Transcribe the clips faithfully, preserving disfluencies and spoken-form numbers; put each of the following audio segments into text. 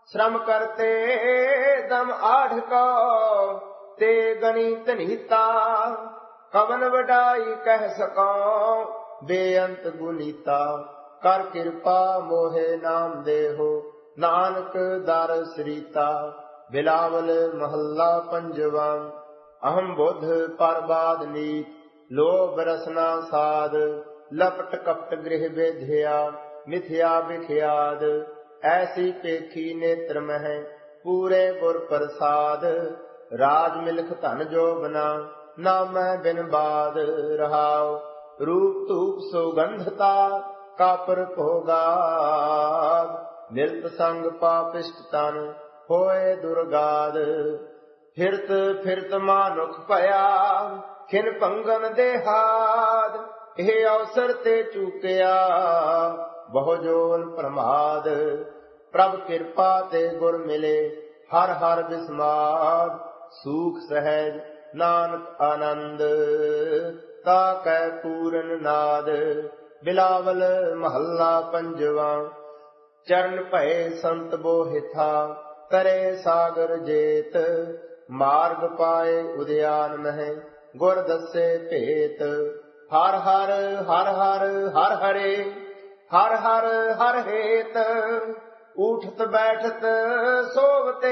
श्रम करते दम आढ़ को ते गणित नीता। कवन वडाई कह सको बेअंत गुनीता। कर कृपा मोहे नाम देहो नानक दर सरीता। बिलावल महल्ला पंजवा। अहम बुध परबाद नीत लोभ रसना साध। लपट कपट गृह बेध्या मिथ्या बिख्याद। ऐसी पेखी नेत्र मह पूरे गुर प्रसाद। राज मिलख धन जोबना नामै बिन बाद रहाओ। रूप धूप सुगंधता कापर भोगाद। मिलत संग पापिष्ट तन होए दुर्गाद। फिरत फिरत मानुख पया खिन पंगन देहाद। हे अवसर ते चूकिया बहु जोन प्रमाद। प्रभ कृपा ते गुर मिले हर हर बिस्माद। सूख सहज नानक आनंद ताकै पूरन नाद। बिलावल महल्ला पंजवा। चरण भय संत बोहिथा करे सागर जेत। मार्ग पाए उद्यान मह गुर दसे भेत। हर हर हर हर हर हरे हर हर हर हेत। उठत बैठत सोवते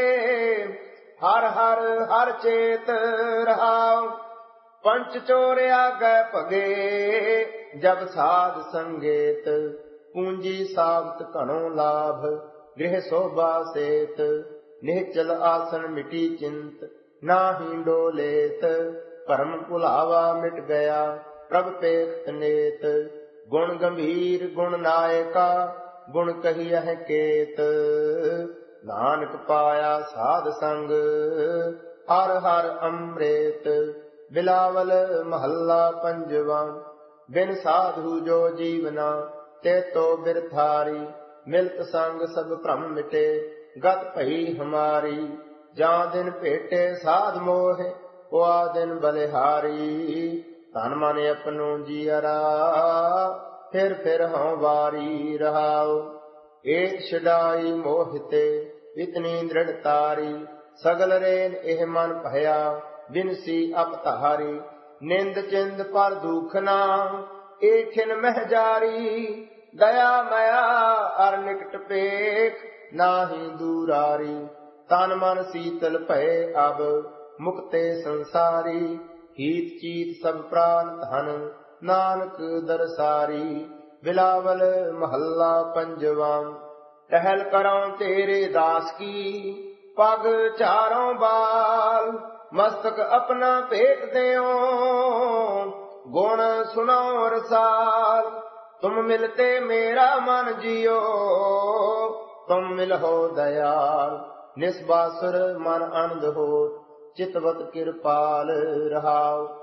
हर हर हर चेत रहाओ। पंच चोर आगे भगे जब साध संगेत। पूंजी साबत घणो लाभ गृह शोभा सेत। निश्चल आसन मिटी चिंत नाहि डोलेत। परम भुलावा मिट गया प्रभ पेख नेत। गुण गंभीर गुण नायका गुण कहियह केत। नानक पाया साध संग हर हर अमृत। बिलावल महल्ला पंजवा। बिन साधु जो जीवना ते तो बिरथारी। मिलत संग सब भ्रम मिटे गत भई हमारी। जां दिन भेटे साध मोह हुआ दिन बलिहारी। तन मन अपनो जियरा फिर फिर हूँ वारी रहाओ। एक छुड़ाई मोहिते इतनी दृढ़तारी। सगल रेन एह मन भया बिनसी अपतारी। निंद चिंद पर दुखना एखिन मह जारी। दया मया अर निकट पेख नाहि दूरारी। तन मन शीतल भय अब मुक्ते संसारी। हीत चीत सब प्राण धन नानक दरसारी। बिलावल महल्ला पंजवा। टहल करो तेरे दास की पग चारों बाल। मस्तक अपना भेट देओ गुण सुनो रसाल। तुम मिलते मेरा मन जियो तुम मिलहो दयाल। निस्बासुर मन आनंद हो चितवत कृपाल रहाओ।